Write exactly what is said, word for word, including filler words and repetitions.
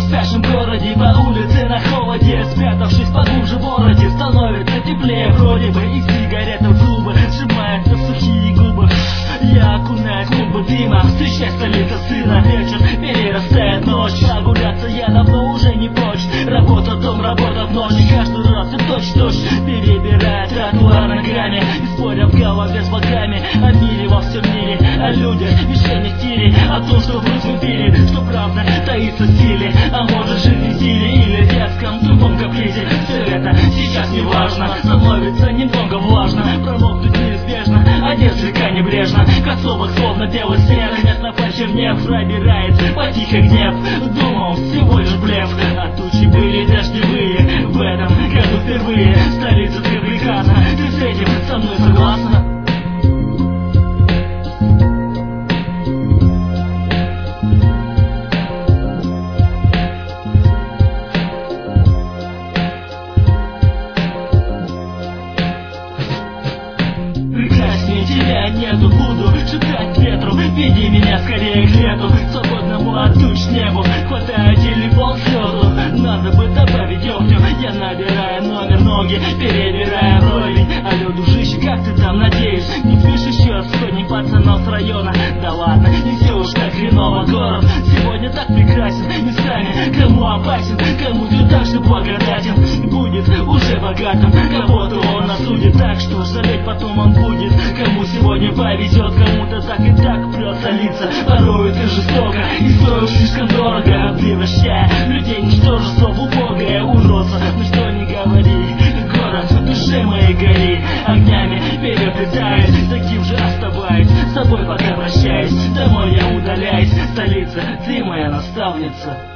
спящем городе, по улице на холоде, спрятавшись поглубже в вороте, становится теплее вроде бы, и сигарета в зубы сжимается в сухие губы. Я окунаюсь в клубы дыма, встречай столица сына, вечер перерастает ночь, прогуляться я давно уже не прочь. Работа, дом, работа в ночь, и каждый раз и точь-точь перебирая тротуар ногами, и споря в голове с богами о мире во всем мире, о людях, мишенях, стиле, о том, что вновь в эфире, что правда таится в силе, а может жизни силе или в детском тупом капризе. Все это сейчас не важно, становится немного влажно, промокнуть неизбежно, а несколько небрежно, кроссовок словно белый снег, местно почернев, пробирает потихо гнев. Думал, всего лишь блеф, а тучи были дождевые, в этом году впервые столица Требрикана. Ты с этим со мной согласна? Прекраснее тебя нету, буду шептать ветру, веди меня скорее к лету, свободному от туч небу. Хватаю телефон слезу, надо бы добавить дегтю. Я набираю номер, ноги перебирая вровень. Алло, дружище, как ты там, надеюсь? Не спишь еще с сотней пацанов с района? Да ладно, не все уж так хреново. Город сегодня так прекрасен местами, кому опасен, кому ты так же благодатен. Будет уже богатым, кого-то он осудит так, что жалеть потом он будет. Кому сегодня повезет, кому-то так и так прет столица. Порой ты жестоко и стоишь слишком дорого, превращая людей в ничтожество, в убогое уродство. Ну что не говори, город в душе моей гори, огнями переплетаясь, таким же оставаясь, с тобой пока прощаюсь, домой я удаляюсь. Столица, ты моя наставница.